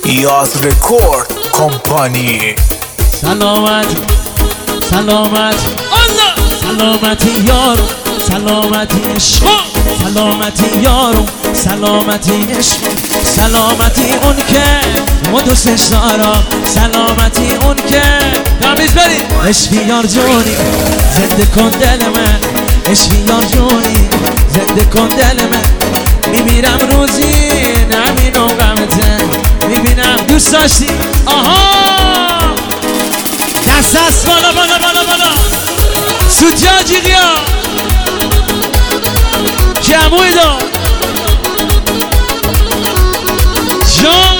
یاز رکورد کمپانی. سلامتی سلامتی سلامتی یارو، سلامتی عشق، سلامتی یارو، سلامتی عشق، سلامتی اون که ما دوستش دارم، سلامتی اون که تمیز بریم عشقی یار جونی زنده کن دل من، عشقی یار جونی زنده کن دل من. میمیرم روزی نمینم غمته، میبینم دوست داشتی. آها دست دست بالا بالا بالا بالا سوتیا جیغیا جمعوی دا جان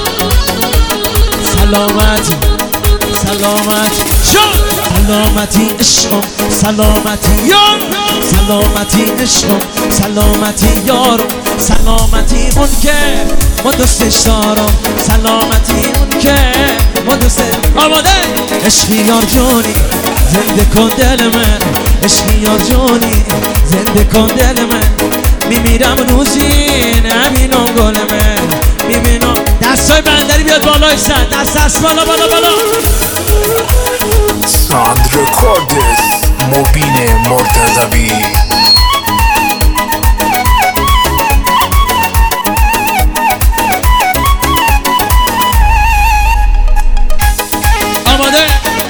سلامتی سلامتی جان سلامتی عشقم، سلامتی یارم، سلامتی عشقم، سلامتی یارم، سلامتی اون که ما دوستش دارم، سلامتی اون که ما دوستش. آماده عشقی یار جونی زنده کن دل من، عشقی یار جونی زنده کن دل من. میمیرم روزی نبینم گل من، میبینم. دستای بندری بیاد بالای سر، دست بالا بالا بالا. ساند رکوردز مبین مرتضوی. آماده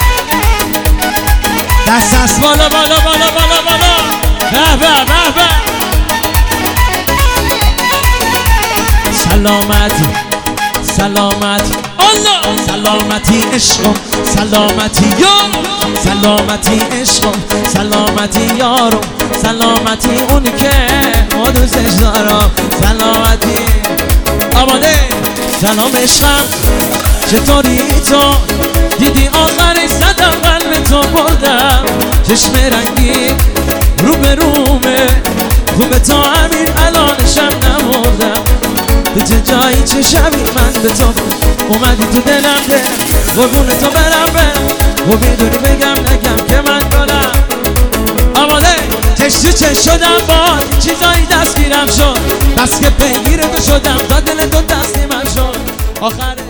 دست بالا بالا بالا بالا بالا. به به به به. سلامتی سلامتی الله، سلامتی عشقم، سلامتی یارم، سلامتی عشقم، سلامتی یارم، سلامتی اون که ما دوستش دارم، سلامتی. آماده سلام عشقم چطوری تو؟ دیدی آخرش زدم قلب تو بردم، چشم رنگی رو به رومه، خوبه تا همین الانشم نمردم. تو چه جایی چه شبی من به تو اومدی تو دلم قربون تو برم و میدونی بگم نگم که من کنم. آماده چش تو چش شدم با چیزایی دستگیرم شد، بس که پیگیر تو شدم تا دل تو تسلیمم شد. آخر